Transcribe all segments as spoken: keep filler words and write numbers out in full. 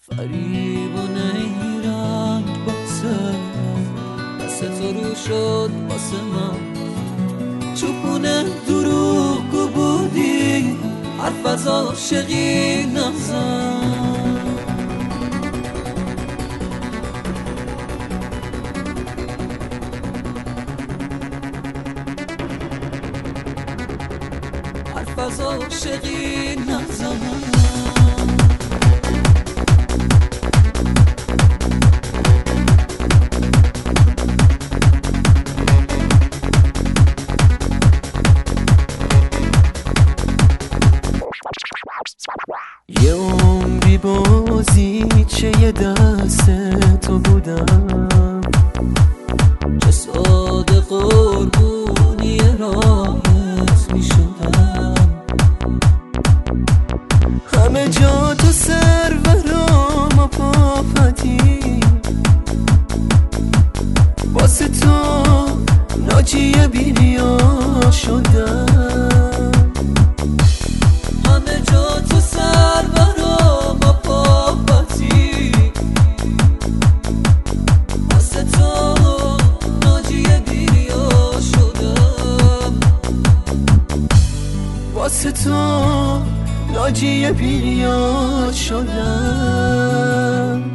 فریبانه ای رنگ باسه دست تو رو شد واسه من، چوبونه دروغگو بودی حرف از عاشقی نزن. حرف از عاشقی نزن. یه عمری بازی چه یه دست تو بودم، چه ساده قربونی راحت می شدم. همه جا تو سرورم و پاپتی، واسه تو ناجی بیریا شدم. همه جا تو سرورم و پاپتی، واسه تو ناجی بیریا شدم. واسه تو ناجی بیریا شدم.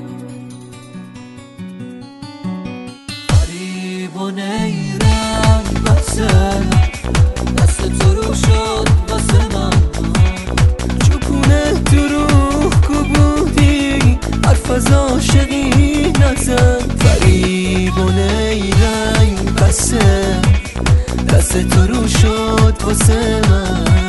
فریبانه ای رنگ بسه دست تو رو شد واسه من، چوبونه دروغگو بودی حرف از عاشقی نزن. فریبانه ای رنگ بسه دست تو رو شد واسه من.